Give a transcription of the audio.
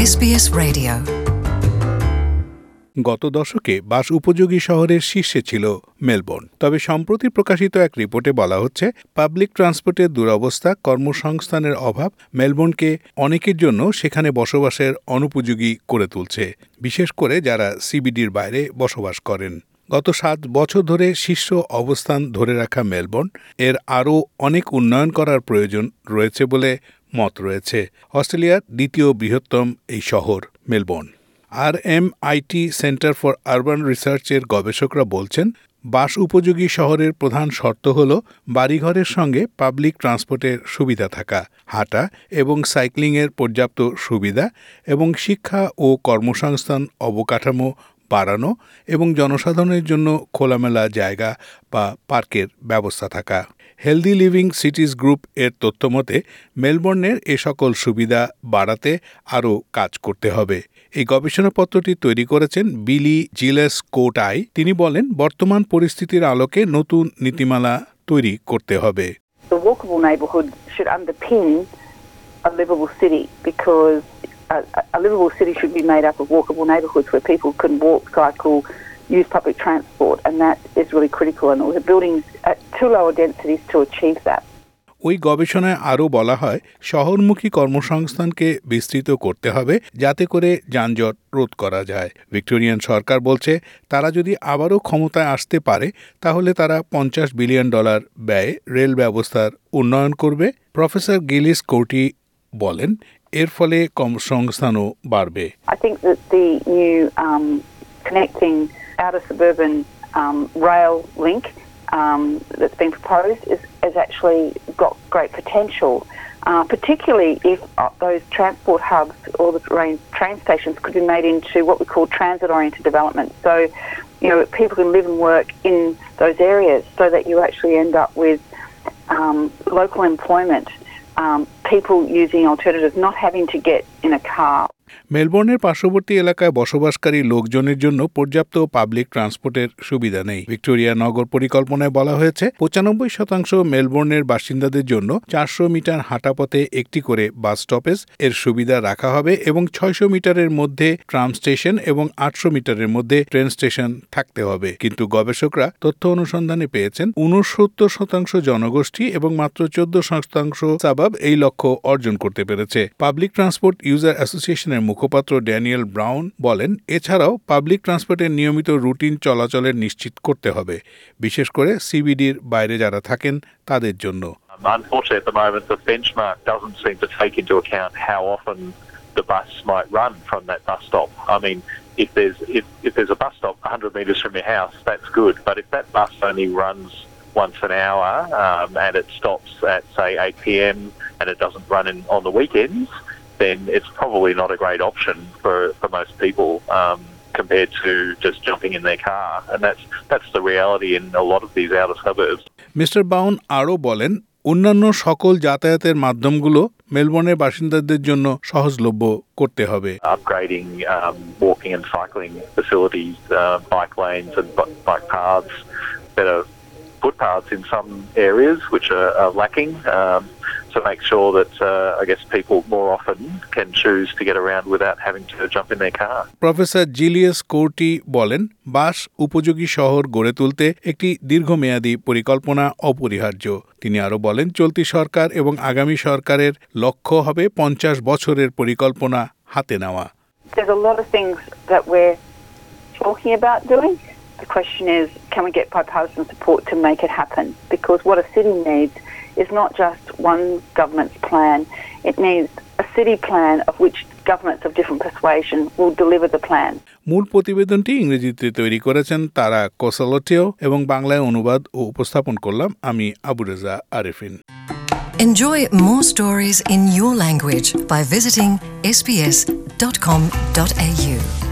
SBS Radio. গত দশকে বাস উপযোগী শহরের শীর্ষে ছিল মেলবোর্ন। তবে সম্প্রতি প্রকাশিত এক রিপোর্টে বলা হচ্ছে, পাবলিক ট্রান্সপোর্টের দুরবস্থা, কর্মসংস্থানের অভাব মেলবোর্নকে অনেকের জন্য সেখানে বসবাসের অনুপযোগী করে তুলছে, বিশেষ করে যারা সিবিডির বাইরে বসবাস করেন। গত 7 বছর ধরে শীর্ষ অবস্থান ধরে রাখা মেলবোর্ন এর আরও অনেক উন্নয়ন করার প্রয়োজন রয়েছে বলে মত রয়েছে। অস্ট্রেলিয়ার দ্বিতীয় বৃহত্তম এই শহর Melbourne. RMIT centre for urban রিসার্চের গবেষকরা বলছেন, বাস উপযোগী শহরের প্রধান শর্ত হল বাড়িঘরের সঙ্গে পাবলিক ট্রান্সপোর্টের সুবিধা থাকা, হাঁটা এবং সাইক্লিংয়ের পর্যাপ্ত সুবিধা এবং শিক্ষা ও কর্মসংস্থান অবকাঠামো বাড়ানো এবং জনসাধারণের জন্য খোলামেলা জায়গা বা পার্কের ব্যবস্থা থাকা। হেলদি লিভিং সিটিজ গ্রুপ এর তথ্যমতে মেলবোর্নের এ সকল সুবিধা বাড়াতে আরও কাজ করতে হবে। এই গবেষণাপত্রটি তৈরি করেছেন বিলি জিলেস-কোটাই। তিনি বলেন, বর্তমান পরিস্থিতির আলোকে নতুন নীতিমালা তৈরি করতে হবে। The walkable neighbourhood should underpin a livable city, because a livable city should be made up of walkable neighbourhoods where people can walk, cycle, use public transport, and that is really critical. And the buildings at too lower densities to achieve that. ওই গবেষণায় আরও বলা হয়, শহরমুখী কর্মসংস্থানকে বিস্তৃত করতে হবে যাতে করে যানজট রোধ করা যায়। ভিক্টোরিয়ান সরকার বলছে, তারা যদি আবারও ক্ষমতায় আসতে পারে তাহলে তারা $50 বিলিয়ন ব্যয়ে রেল ব্যবস্থার উন্নয়ন করবে। প্রফেসর গিলিস-কোটি বলেন, এর ফলে কর্মসংস্থানও বাড়বে। I think that the new connecting outer suburban rail link that's been proposed is actually got great potential, particularly if those transport hubs or the train stations could be made into what we call transit-oriented development. So, people can live and work in those areas so that you actually end up with local employment, people using alternatives, not having to get in a car. মেলবোর্নের পার্শ্ববর্তী এলাকায় বসবাসকারী লোকজনের জন্য পর্যাপ্ত public ট্রান্সপোর্টের সুবিধা নেই। Victoria নগর পরিকল্পনায় বলা হয়েছে, 95% মেলবোর্নের বাসিন্দাদের জন্য 400 মিটার হাঁটা পথে একটি করে বাস স্টপেজ এর সুবিধা রাখা হবে এবং 600 মিটারের মধ্যে ট্রাম স্টেশন এবং 800 মিটারের মধ্যে ট্রেন স্টেশন থাকতে হবে। কিন্তু গবেষকরা তথ্য অনুসন্ধানে পেয়েছেন 69% জনগোষ্ঠী এবং মাত্র 14% সাবাব এই লক্ষ্য অর্জন করতে পেরেছে। পাবলিক ট্রান্সপোর্ট ইউজার অ্যাসোসিয়েশনের মুখপাত্র ড্যানিয়েল ব্রাউন বলেন, এছাড়াও পাবলিক ট্রান্সপোর্টের নিয়মিত রুটিন চলাচলের নিশ্চিত করতে হবে, বিশেষ করে সিবিডির বাইরে যারা থাকেন তাদের জন্য। Unfortunately, at the moment, the benchmark doesn't seem to take into account how often the bus might run from that bus stop. I mean, if there's a bus stop 100 metres from your house, that's good. But if that bus only runs once an hour and it stops at, say, 8 p.m. and it doesn't run on the weekends, then it's probably not a great option for most people compared to just jumping in their car. And that's the reality in a lot of these outer suburbs. Mister বাউন আরও বলেন, অন্যান্য সকল যাতায়াতের মাধ্যমগুলো মেলবোর্নের বাসিন্দাদের জন্য সহজলভ্য করতে হবে। Upgrading walking and cycling facilities, bike lanes and bike paths, better footpaths in some areas which are lacking, to make sure that people more often can choose to get around without having to jump in their car. Professor Giles Corti বলেন, বাস উপযোগী শহর গড়ে তুলতে একটি দীর্ঘমেয়াদী পরিকল্পনা অপরিহার্য। তিনি আরও বলেন, চলতি সরকার এবং আগামী সরকারের লক্ষ্য হবে 50 বছরের পরিকল্পনা হাতে নেওয়া। There's a lot of things that we're talking about doing. The question is, can we get bipartisan support to make it happen? Because what a city needs is not just one government's plan. It needs a city plan of which governments of different persuasion will deliver the plan. মূল প্রতিবেদনটি ইংরেজিতে তৈরি করেছেন তারা কোসালোটিও এবং বাংলায় অনুবাদ ও উপস্থাপন করলাম আমি Abu Reza Arefin. Enjoy more stories in your language by visiting sbs.com.au.